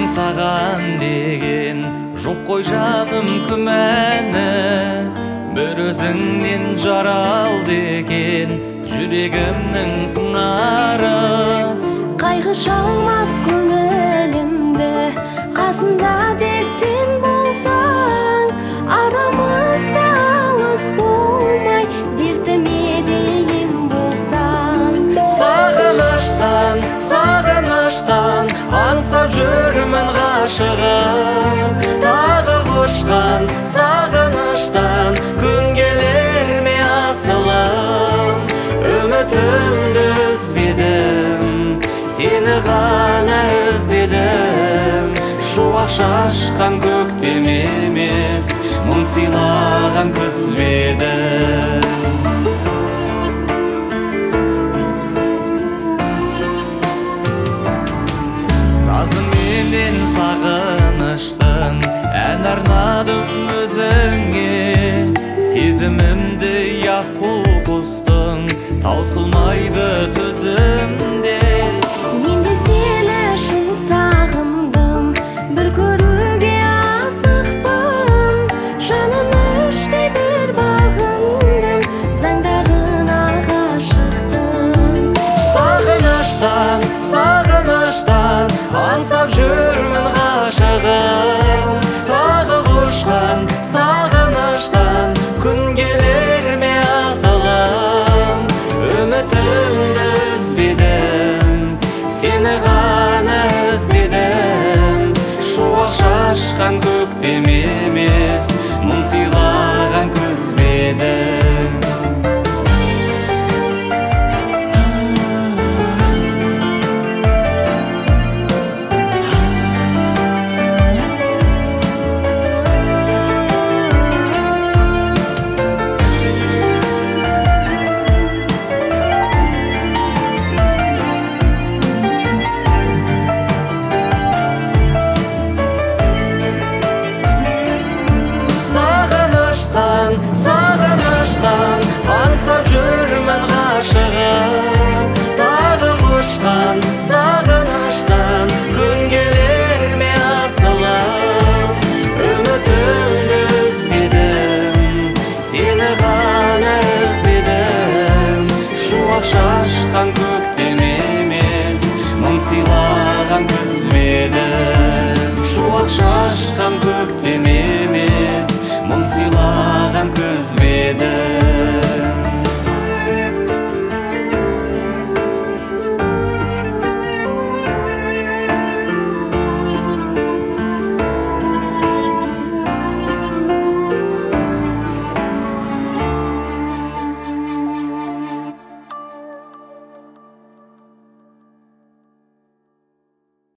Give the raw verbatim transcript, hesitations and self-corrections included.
саған деген жоқ қой жаным күмәні, бір өзіңнен жаралды екен жүрегімнің сыңары. Қайғы шалмас көңілімді, қасымда тек сен болсаң, арамызда алыс болмай дертіме дейін болсаң. Сағыныштан, сағыныштан аңсап жүрмін ғашығым, тағы құшқан сағыныштан күн келер ме асылым. Үмітімді үзбедім, сені ғана іздедім. Шуақ шашқан көктем емес, мұң сыйлаған күз беді. Сазыменен сағыныштың ән арнадым өзіңе, сезімімді яқу құстың таусылмайды төзімде. Мен де сені шын сағындым, бір көруге асықпын, жаным іштей бір бағындым, заңдарына ғашықтың. Сағыныштан, сағыныштан аңсап жүрмін ғашығым, тағы құшқан сағыныштан күн келер ме асылым. Үмітімді үзбедім, сені ғана іздедім. Шуақ шашқан көктем емес, мұң сыйлаған күз беді. Сағыныштан, сағыныштан аңсап жүрмін ғашығым, тағы құшқан сағыныштан күн келер ме асылым. Үмітімді үзбедім, сені ғана іздедім. Шуақ шашқан көктем емес, мұң сыйлаған күз беді. Шуақ шашқан көктем